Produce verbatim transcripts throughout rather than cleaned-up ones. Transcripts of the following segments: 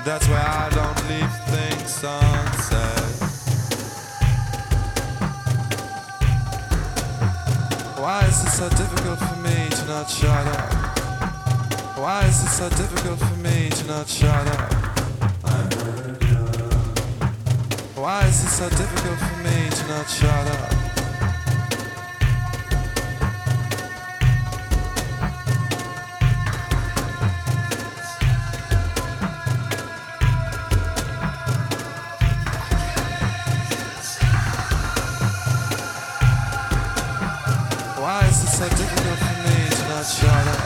That's why I don't leave things unsaid. Why is it so difficult for me to not shut up? Why is it so difficult for me to not shut up? Why is it so difficult for me to not shut up? Why is it so difficult for me to not shut up?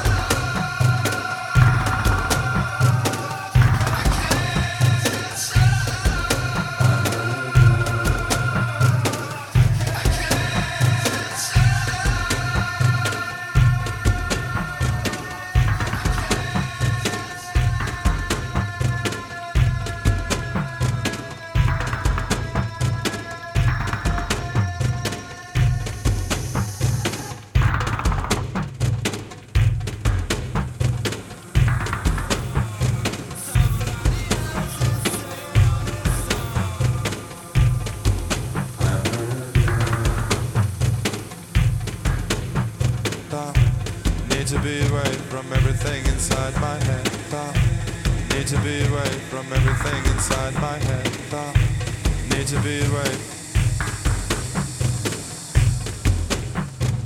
Need to be away from everything inside my head. Need to be away from everything inside my head. Need to be away.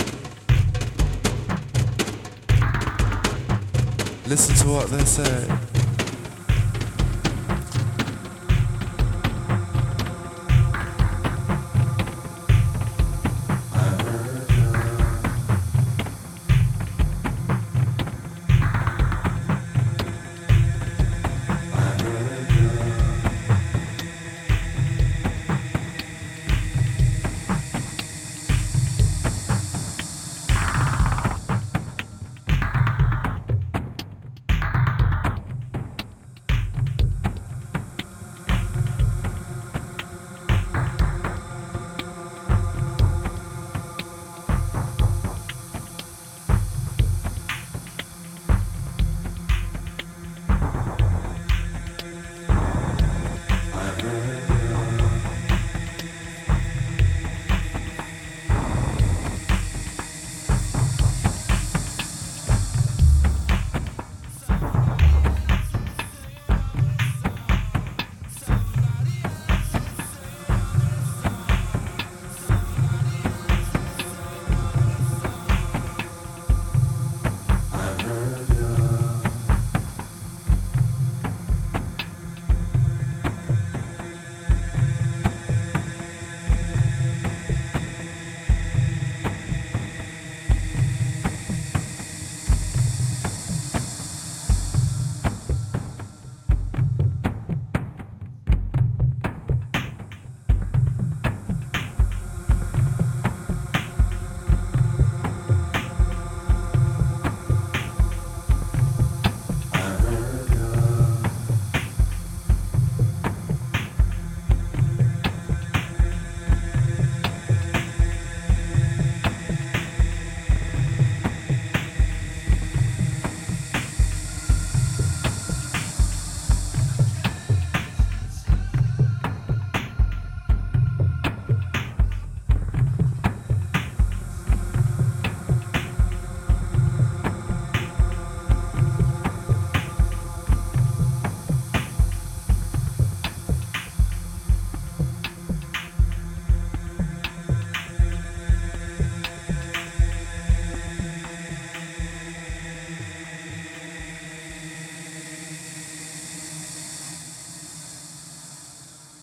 Listen to what they say.